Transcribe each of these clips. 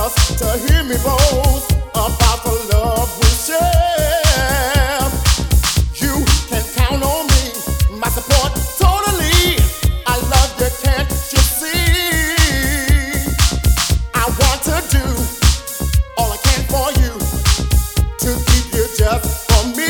just to hear me boast about the love we share. You can count on me, my support totally. I love you, can't you see? I want to do all I can for you to keep you just for me.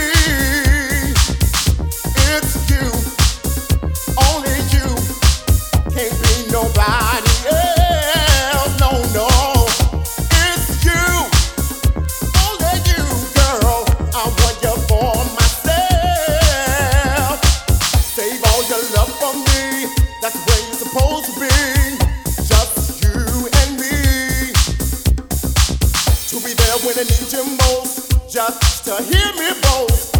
It's you, only you, can't be nobody else. No, no, it's you, only you, girl. I want you for myself. Save all your love for me, that's the way you're supposed to be. Just you and me, to be there when I need you most, just to hear me boast